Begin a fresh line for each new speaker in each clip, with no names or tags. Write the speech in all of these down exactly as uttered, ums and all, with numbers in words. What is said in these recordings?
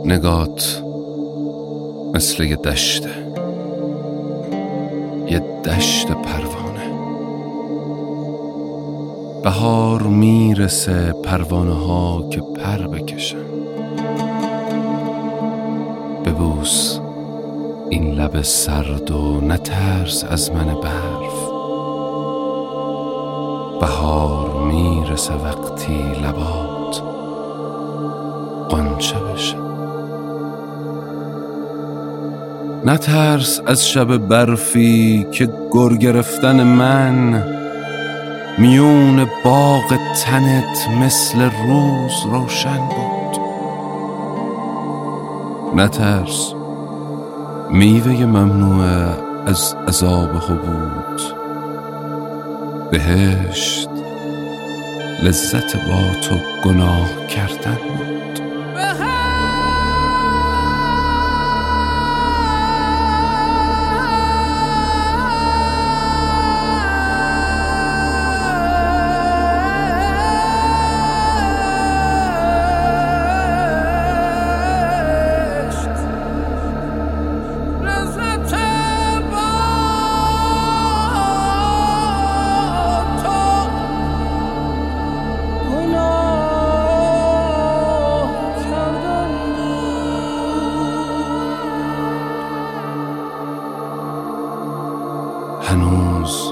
نگات مثل یه دشته، یه دشت پروانه. بهار میرسه، پروانه ها که پر بکشن. ببوس این لب سرد و نترس از من برف. بهار میرسه وقتی لبات غنچه بشه. نترس از شب برفی که گر گرفتن من میون باغ تنت مثل روز روشن بود. نترس، میوه ممنوع از عذاب حبوط. بهشت لذت با تو گناه کردن بود. هنوز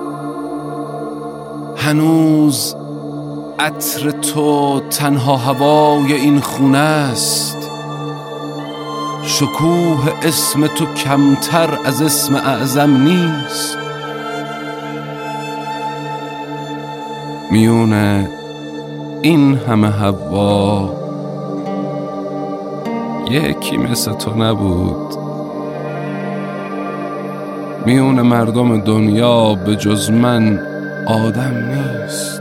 هنوز عطر تو تنها هوای این خونه است. شکوه اسم تو کمتر از اسم اعظم نیست. میون این همه هوا یکی مثل تو نبود. میون مردم دنیا به جز من آدم نیست.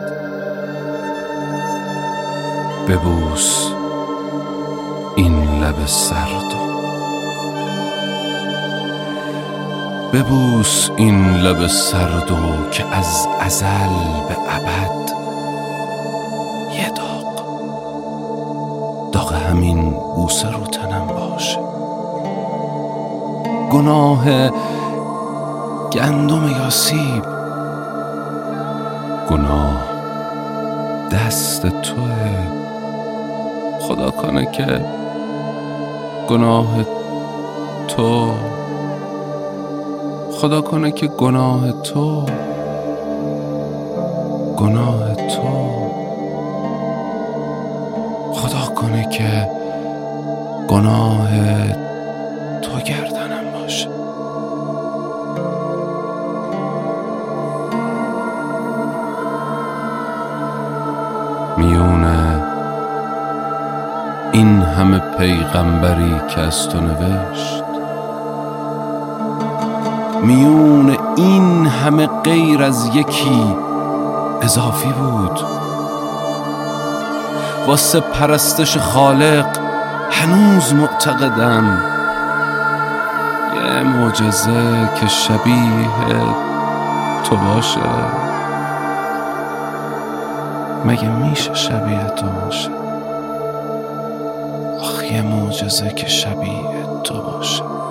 ببوس این لب سردو، ببوس این لب سردو که از ازل به ابد یه داغ داغ همین بوسه رو تنم باشه. گناه گندم یا سیب، گناه دست توه. خدا کنه که گناه تو خدا کنه که گناه تو گناه تو خدا کنه که گناه تو گردنم باشه. میونه این همه پیغمبری که از تو نوشت، میون این همه غیر از یکی اضافی بود. واسه پرستش خالق هنوز معتقدم یه معجزه که شبیه تو باشه. مگه میشه شبیه تو باشه؟ آخ، یه معجزه که شبیه تو باشه.